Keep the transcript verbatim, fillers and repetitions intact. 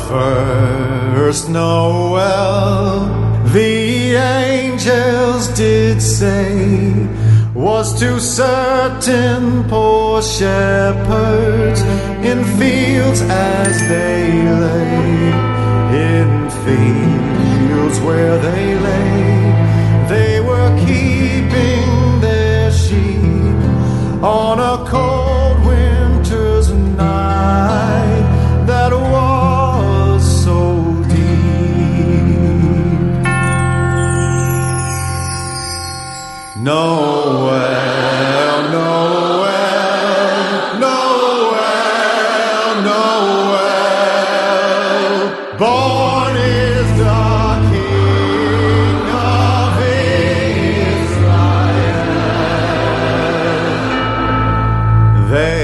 first Noel, the angels did say, was to certain poor shepherds in fields as they lay, in fields where they lay. They were keeping their sheep on a cold winter's night that was so deep. Noel, Noel, Noel, Noel, born is the King of Israel. They